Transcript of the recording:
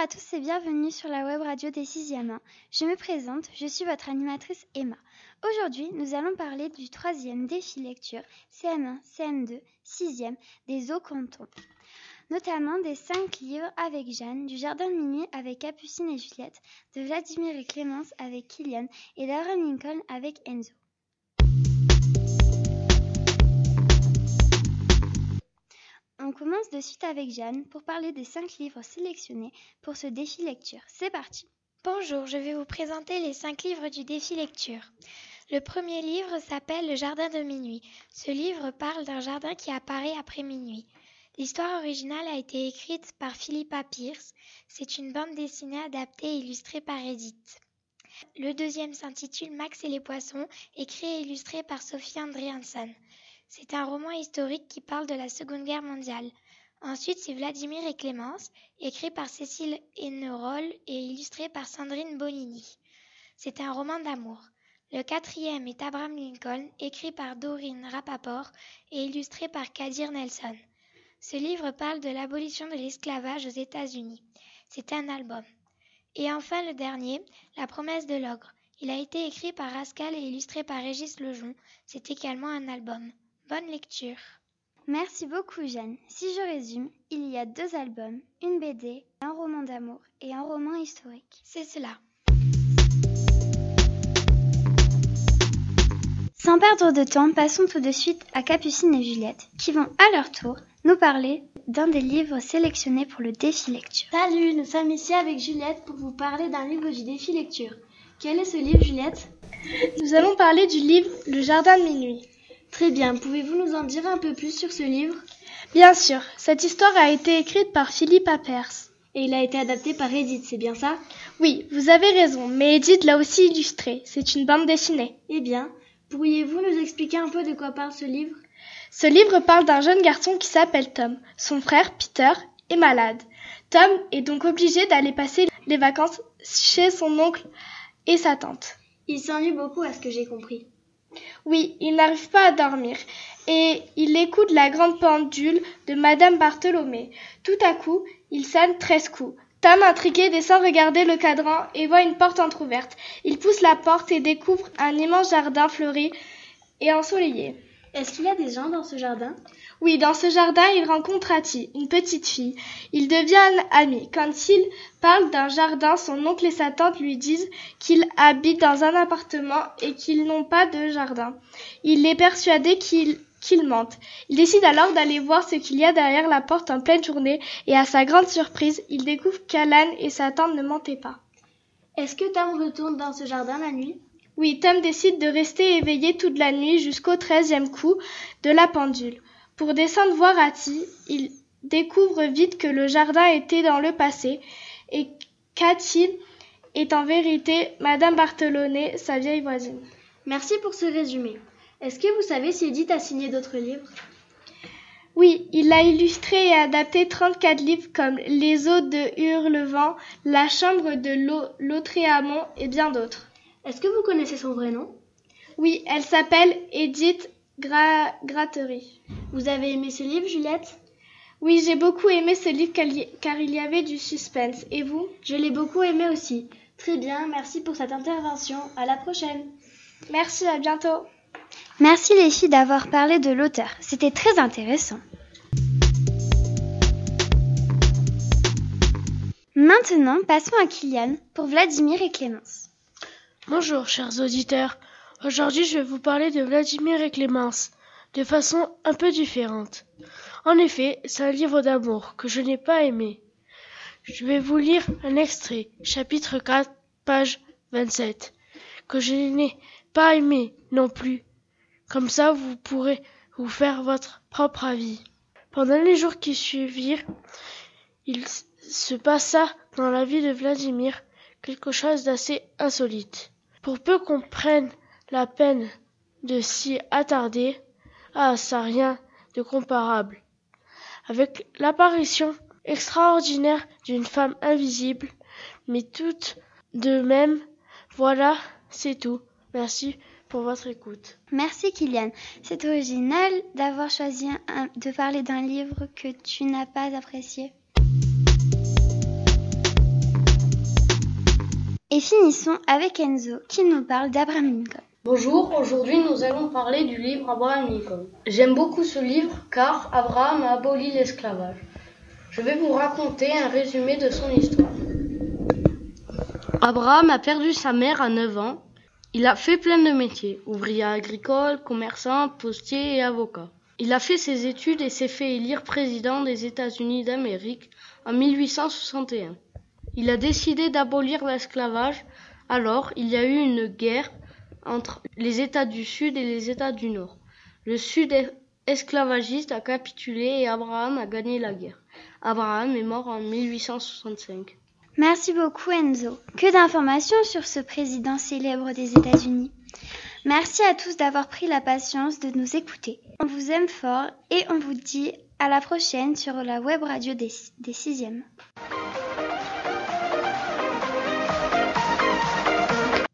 à tous et bienvenue sur la web radio des 6e. Je me présente, je suis votre animatrice Emma. Aujourd'hui, nous allons parler du 3e défi lecture CM1, CM2, 6e des Hauts Cantons. Notamment des 5 livres avec Jeanne, du Jardin de minuit avec Capucine et Juliette, de Vladimir et Clémence avec Kylian et d'Abraham Lincoln avec Enzo. On commence de suite avec Jeanne pour parler des 5 livres sélectionnés pour ce défi lecture. C'est parti. Bonjour, je vais vous présenter les 5 livres du défi lecture. Le premier livre s'appelle Le Jardin de minuit. Ce livre parle d'un jardin qui apparaît après minuit. L'histoire originale a été écrite par Philippa Pierce. C'est une bande dessinée adaptée et illustrée par Edith. Le deuxième s'intitule Max et les poissons, écrit et illustré par Sophie Andréanson. C'est un roman historique qui parle de la Seconde Guerre mondiale. Ensuite, c'est Vladimir et Clémence, écrit par Cécile Henneroll et illustré par Sandrine Bonini. C'est un roman d'amour. Le quatrième est Abraham Lincoln, écrit par Doreen Rappaport et illustré par Kadir Nelson. Ce livre parle de l'abolition de l'esclavage aux États-Unis. C'est un album. Et enfin le dernier, La promesse de l'ogre. Il a été écrit par Rascal et illustré par Régis Lejon. C'est également un album. Bonne lecture. Merci beaucoup Jeanne. Si je résume, il y a 2 albums, une BD, un roman d'amour et un roman historique. C'est cela. Sans perdre de temps, passons tout de suite à Capucine et Juliette, qui vont à leur tour nous parler d'un des livres sélectionnés pour le défi lecture. Salut, nous sommes ici avec Juliette pour vous parler d'un livre du défi lecture. Quel est ce livre, Juliette ? Nous allons parler du livre Le Jardin de minuit. Très bien, pouvez-vous nous en dire un peu plus sur ce livre ? Bien sûr, cette histoire a été écrite par Philippa Pierce. Et il a été adapté par Edith, c'est bien ça ? Oui, vous avez raison, mais Edith l'a aussi illustré. C'est une bande dessinée. Eh bien, pourriez-vous nous expliquer un peu de quoi parle ce livre ? Ce livre parle d'un jeune garçon qui s'appelle Tom. Son frère, Peter, est malade. Tom est donc obligé d'aller passer les vacances chez son oncle et sa tante. Il s'ennuie beaucoup à ce que j'ai compris. Oui, il n'arrive pas à dormir et il écoute la grande pendule de Madame Bartholomé. Tout à coup, il sonne 13 coups. Tom, intrigué, descend regarder le cadran et voit une porte entr'ouverte. Il pousse la porte et découvre un immense jardin fleuri et ensoleillé. Est-ce qu'il y a des gens dans ce jardin ? Oui, dans ce jardin, il rencontre Hattie, une petite fille. Ils deviennent amis. Quand il parle d'un jardin, son oncle et sa tante lui disent qu'ils habitent dans un appartement et qu'ils n'ont pas de jardin. Il est persuadé qu'ils mentent. Il décide alors d'aller voir ce qu'il y a derrière la porte en pleine journée et à sa grande surprise, il découvre qu'Alan et sa tante ne mentaient pas. Est-ce que Tom retourne dans ce jardin la nuit ? Oui, Tom décide de rester éveillé toute la nuit jusqu'au 13e coup de la pendule. Pour descendre voir Hattie, il découvre vite que le jardin était dans le passé et qu'Hattie est en vérité Madame Bartholomé, sa vieille voisine. Merci pour ce résumé. Est-ce que vous savez si Edith a signé d'autres livres ? Oui, il a illustré et adapté 34 livres comme Les eaux de Hurlevent, La chambre de Lautréamont et bien d'autres. Est-ce que vous connaissez son vrai nom ? Oui, elle s'appelle Edith Grattery. Vous avez aimé ce livre, Juliette ? Oui, j'ai beaucoup aimé ce livre car il y avait du suspense. Et vous ? Je l'ai beaucoup aimé aussi. Très bien, merci pour cette intervention. À la prochaine. Merci, à bientôt. Merci les filles d'avoir parlé de l'auteur. C'était très intéressant. Maintenant, passons à Kylian pour Vladimir et Clémence. Bonjour, chers auditeurs. Aujourd'hui, je vais vous parler de Vladimir et Clémence, de façon un peu différente. En effet, c'est un livre d'amour que je n'ai pas aimé. Je vais vous lire un extrait, chapitre 4, page 27, que je n'ai pas aimé non plus. Comme ça, vous pourrez vous faire votre propre avis. Pendant les jours qui suivirent, il se passa dans la vie de Vladimir quelque chose d'assez insolite. Pour peu qu'on prenne la peine de s'y attarder, ça rien de comparable. Avec l'apparition extraordinaire d'une femme invisible, mais toute de même, voilà, c'est tout. Merci pour votre écoute. Merci Kylian. C'est original d'avoir choisi de parler d'un livre que tu n'as pas apprécié. Et finissons avec Enzo qui nous parle d'Abraham Lincoln. Bonjour, aujourd'hui nous allons parler du livre Abraham Lincoln. J'aime beaucoup ce livre car Abraham a aboli l'esclavage. Je vais vous raconter un résumé de son histoire. Abraham a perdu sa mère à 9 ans. Il a fait plein de métiers, ouvrier agricole, commerçant, postier et avocat. Il a fait ses études et s'est fait élire président des États-Unis d'Amérique en 1861. Il a décidé d'abolir l'esclavage. Alors, il y a eu une guerre entre les États du Sud et les États du Nord. Le Sud esclavagiste a capitulé et Abraham a gagné la guerre. Abraham est mort en 1865. Merci beaucoup Enzo. Que d'informations sur ce président célèbre des États-Unis. Merci à tous d'avoir pris la patience de nous écouter. On vous aime fort et on vous dit à la prochaine sur la web radio des 6e.